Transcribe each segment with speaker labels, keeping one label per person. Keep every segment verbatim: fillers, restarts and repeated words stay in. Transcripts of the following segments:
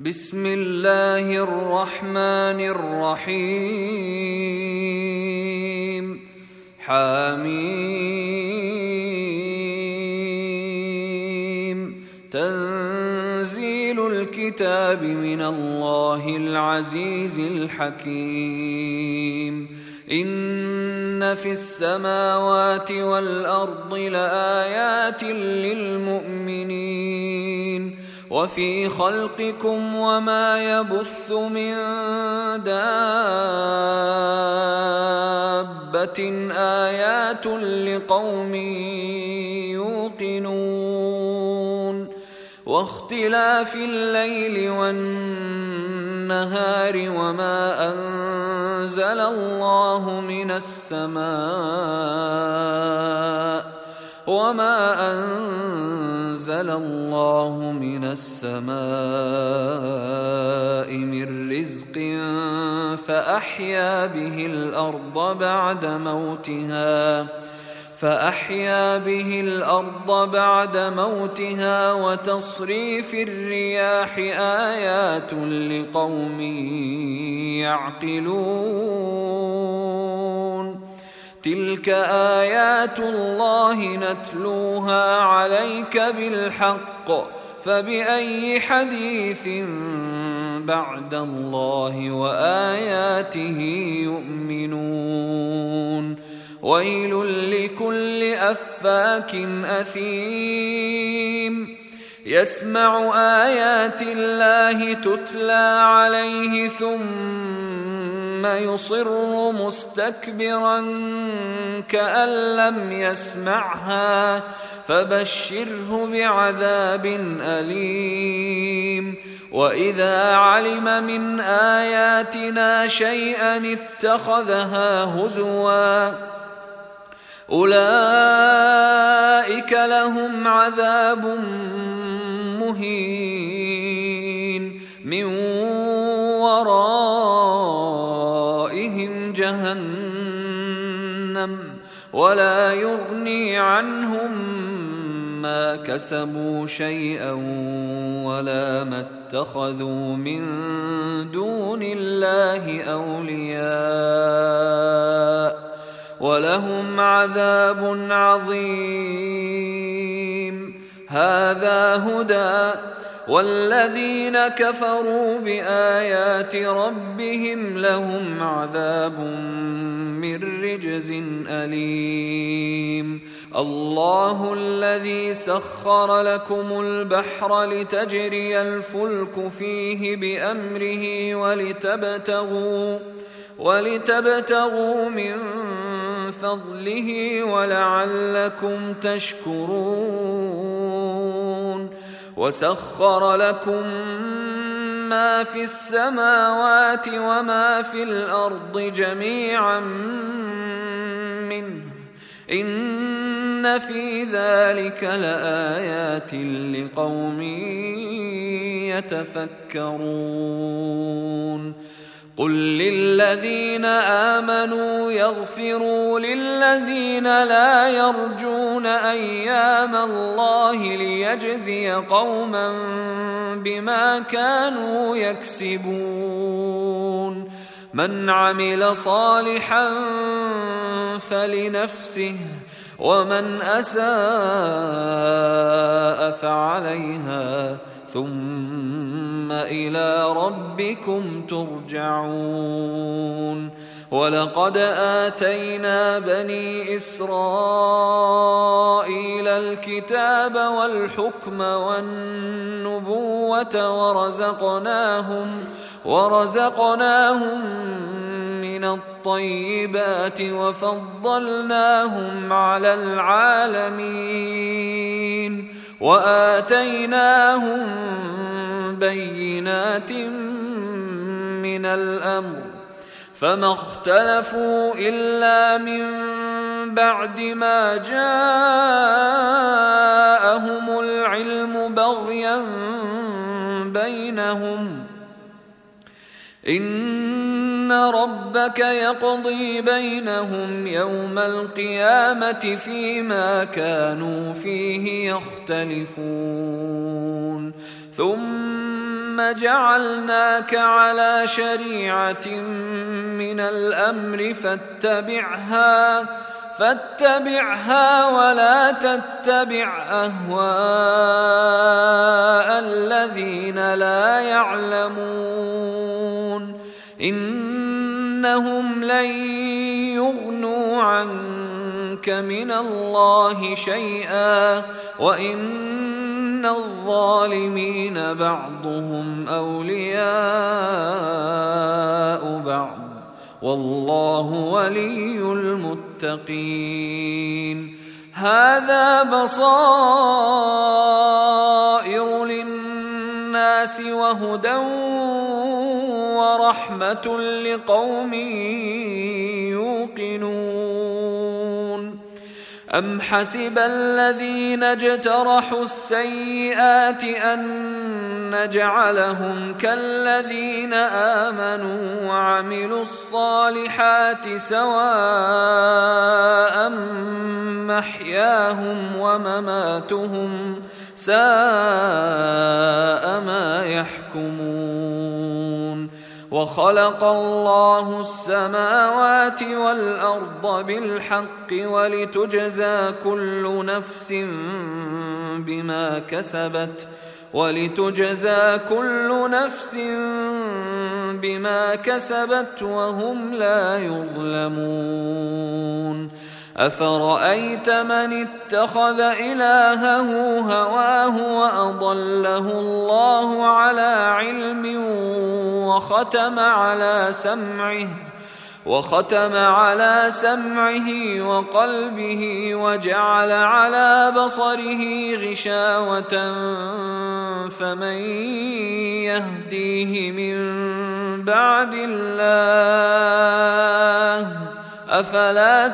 Speaker 1: بسم الله الرحمن الرحيم. حميم. تنزيل الكتاب من الله العزيز الحكيم. إن في السماوات والأرض لآيات للمؤمنين وفي خلقكم وما يبث من دابة آيات لقوم يوقنون. واختلاف الليل والنهار وما أنزل الله من السماء وما أنزل الله من السماء من رزق فأحيا به الأرض بعد موتها فأحيا به الأرض بعد موتها وتصريف الرياح آيات لقوم يعقلون. تلك آيات الله نتلوها عليك بالحق فبأي حديث بعد الله وآياته يؤمنون. ويل لكل أفاك أثيم يسمع آيات الله تتلى عليه ثم يصر مستكبرا كأن لم يسمعها فبشره بعذاب أليم. وإذا علم من آياتنا شيئا اتخذها هزوا أولئك لهم عذاب مهين من ورائهم جهنم ولا يغني عنهم ما كسبوا شيئا ولا ما اتخذوا من دون الله أولياء ولهم عذاب عظيم. هذا هدى والذين كفروا بآيات ربهم لهم عذاب من رجز أليم. الله الذي سخر لكم البحر لتجري الفلك فيه بأمره ولتبتغوا ولتبتغوا من فضله ولعلكم تشكرون. وسخر لكم ما في السماوات وما في الأرض جميعا منه إن في ذلك لآيات لقوم يتفكرون. قل للذين آمنوا يغفروا للذين لا يرجون أيام الله ليجزي قوما بما كانوا يكسبون. من عمل صالحا فلنفسه ومن أساء فعليها ثم إلى ربكم ترجعون. ولقد آتينا بني إسرائيل الكتاب والحكم والنبوة ورزقناهم ورزقناهم من الطيبات وفضلناهم على العالمين وآتيناهم بينات من الأمر فما اختلفوا إلا من بعد ما جاءهم العلم بغيا بينهم. إن ربك يقضي بينهم يوم القيامة فيما كانوا فيه يختلفون ثم جعلناك على شريعة من الأمر فاتبعها فاتبعها ولا تتبع أهواء الذين لا يعلمون إنهم لن يغنوا عنك من الله شيئا وإن الظالمين بعضهم أولياء بعض والله ولي المتقين هذا بصائر للناس وهدى ورحمة لقوم يوقنون أم حسب الذين اجترحوا السيئات أن نجعلهم كالذين آمنوا وعملوا الصالحات سواء محياهم ومماتهم ساء ما يحكمون وخلق الله السماوات والأرض بالحق ولتجزى كل نفس بما كسبت ولتجزى كل نفس بما كسبت وهم لا يظلمون أفرأيت من اتخذ إلهه هواه وأضله الله على علم وختم على سمعه وختم على سمعه وقلبه وجعل على بصره غشاوة فمن يهديه من بعد الله أفلا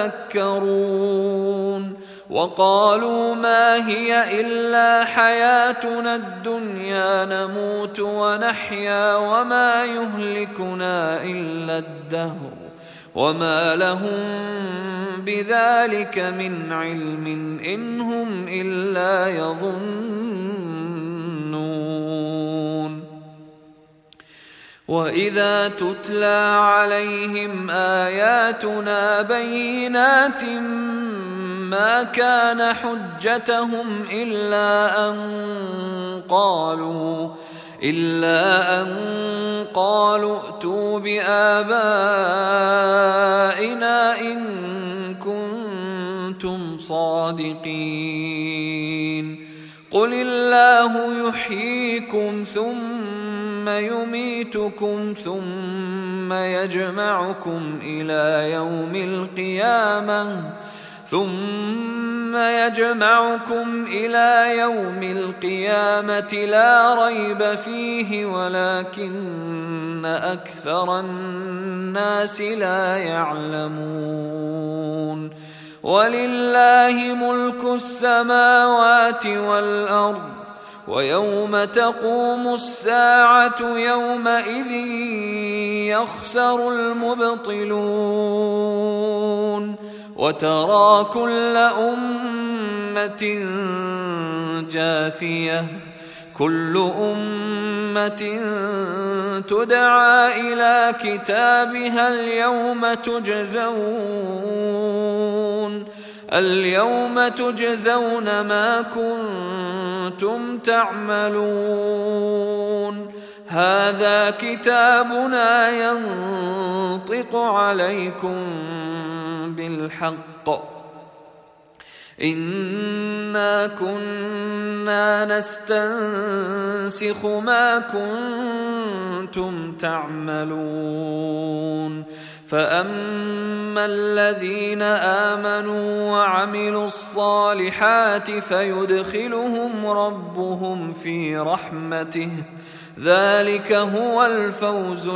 Speaker 1: تذكرون وقالوا ما هي إلا حياتنا الدنيا نموت ونحيا وما يهلكنا إلا الدهر وما لهم بذلك من علم إن هم إلا يظنون وإذا تتلى عليهم آياتنا بينات ما كان حجتهم إلا أن قالوا إلا أن قالوا ائتوا بآبائنا إن كنتم صادقين قل الله يحييكم ثم يميتكم ثم يجمعكم إلى يوم القيامة ثم يجمعكم إلى يوم القيامة لا ريب فيه ولكن أكثر الناس لا يعلمون ولله ملك السماوات والأرض ويوم تقوم الساعة يومئذ يخسر المبطلون وترى كل أمة جاثية كل أمة تدعى إلى كتابها اليوم تجزون اليوم تجزون ما كنتم تعملون هذا كتابنا ينطق عليكم بالحق إنا كنا نستنسخ ما كنتم تعملون فأما الذين آمنوا وعملوا الصالحات فيدخلهم ربهم في رحمته ذلك هو الفوز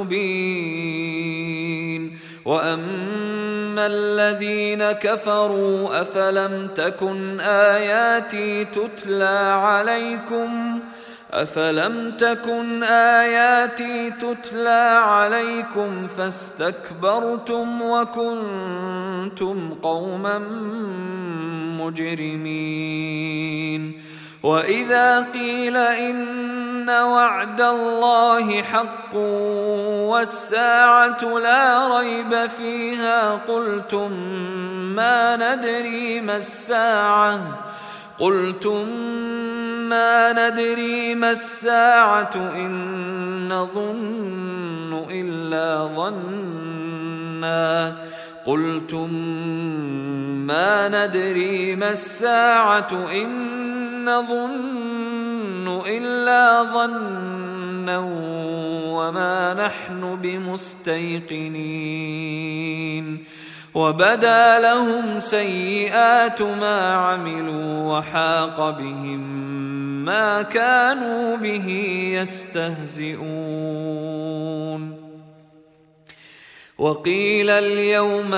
Speaker 1: المبين وأما الذين كفروا أفلم تكن آياتي تتلى عليكم أفلم تكن آياتي تتلى عليكم فاستكبرتم وكنتم قوما مجرمين وإذا قيل إن وعد الله حق والساعة لا ريب فيها قلتم ما ندري ما الساعة قلتم ما ندري ما الساعة إن نظن إلا ظنا قلتم ما ندري ما الساعة إن نظن إلا ظنا وما نحن بمستيقنين وبدا لهم سيئات ما عملوا وحاق بهم ما كانوا به يستهزئون وقيل اليوم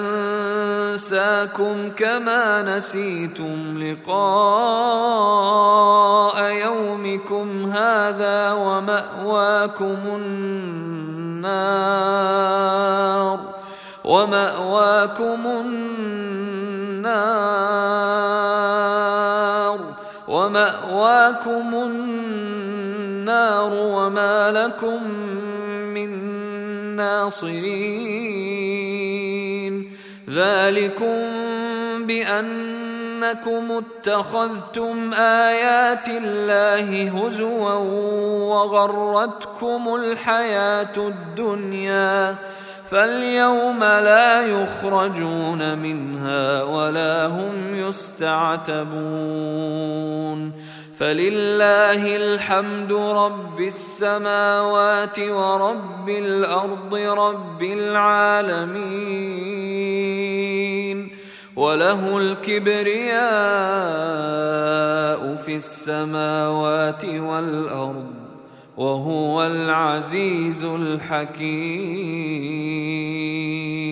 Speaker 1: ننساكم كما نسيتم لقاء يومكم هذا ومأواكم النار ومأواكم النار ومأواكم النار وما لكم من ناصرين ذلكم بأنكم اتخذتم آيات الله هزوا وغرتكم الحياة الدنيا فاليوم لا يخرجون منها ولا هم يستعتبون فلله الحمد رب السماوات ورب الأرض رب العالمين وله الكبرياء في السماوات والأرض وهو العزيز الحكيم.